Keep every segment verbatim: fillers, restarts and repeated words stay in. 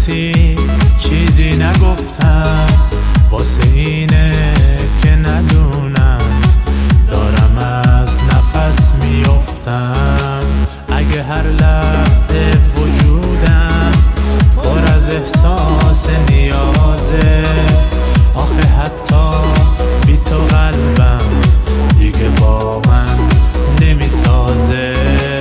کسی چیزی نگفتم، واسه اینه که ندونم دارم از نفس میافتم. اگه هر لحظه وجودم پر از احساس نیازه، آخه حتی بی تو قلبم دیگه با من نمیسازه.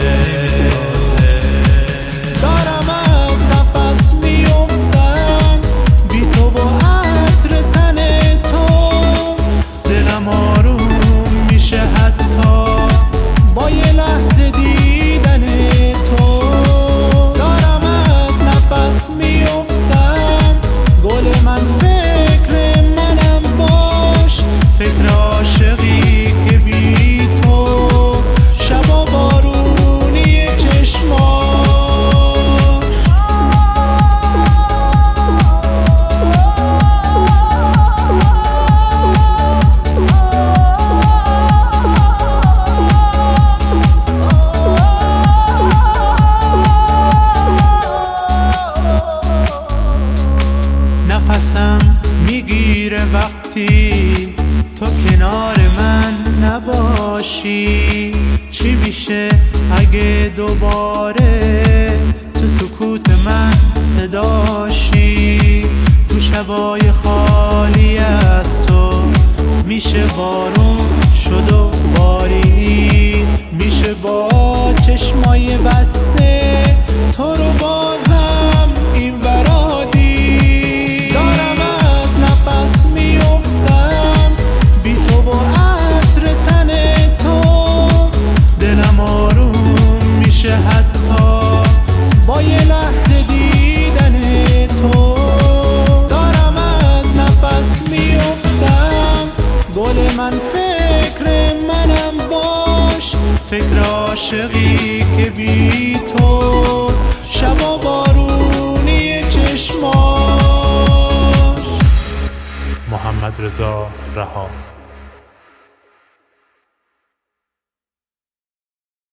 دارم از نفس میافتم بی تو و عطر تن تو، دلم آروم میشه حتی با یه لحظه دیدن تو. دارم از نفس میافتم، گل من فکر منم باش، فکر عاشقی که بی تو شبا بارونی چشماش. نفسم میگیره وقتی تو کنار من نباشی. چی میشه اگه دوباره تو سکوت من صداشی؟ تو شبای خالی از تو میشه بارون شد و بارید، میشه با چشمای بسته تو رو بازم این ورا دید. دارم از نفس میافتم بی تو و عطر تن تو، دلم آروم میشه حتی با یه لحظه دیدن تو. دارم از نفس میافتم، گل من فکر منم باش، فکر عاشقی که بی تو شبا بارونی چشماش. محمد رضا رها.